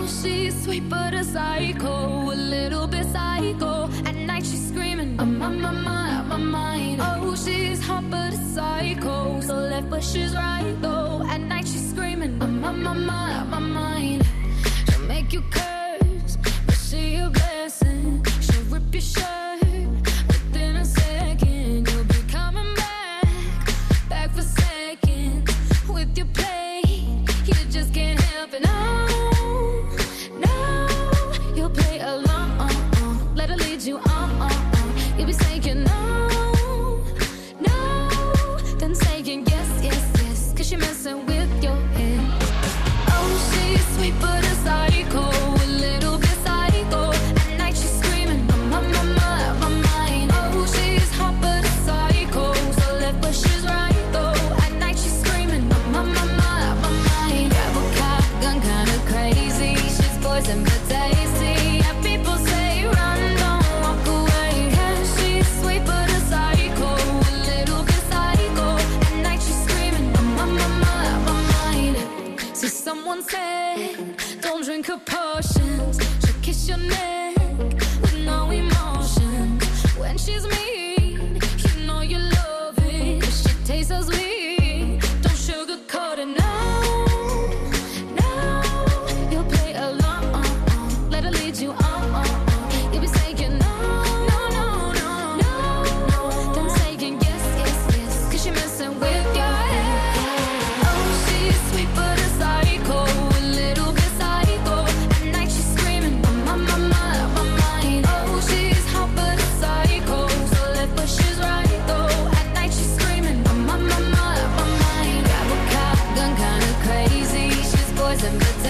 she's sweet but a psycho, a little bit psycho. At night she's screaming, I'm on my mind. Oh, she's hot but a psycho, so left but she's right though. At night she's screaming, I'm on my mind. She'll make you curse, but she a blessing. She'll rip your shirt within a second. You'll be coming back for seconds with your play. You just can't help it. No, no, you'll play along. Let her lead you on. You'll be saying no, no, then saying yes, yes, yes, 'cause you're messing with your head. Oh, she's sweet but a psycho, a little bit psycho. At night she's screaming, I'm on my mind. Oh, she's hot but a psycho, so left but she's right though. At night she's screaming, I'm on my mind. Grab a cop, gun kinda crazy. She's poison but tasty. Yeah, people say run, don't walk away. Yeah, she's sweet but a psycho, a little bit psycho. At night she's screaming, I'm on my mind. See, someone said, don't drink her potions. She'll kiss your neck with no emotion. When she's mean, you know you love it. She tastes so sweet, don't sugarcoat it. No, no, you'll play along. Let her lead you on. You'll be saying no, no, no, no, no, no. Then saying yes, yes, yes, 'cause you're messing with your head. Oh, she's sweet but a psycho, a little bit psycho. At night she's screaming, I'm on my mind. Oh, she's hot but a psycho, so left but she's right though. At night she's screaming, I'm on my mind. Grab a cop, gun kinda crazy. She's poison but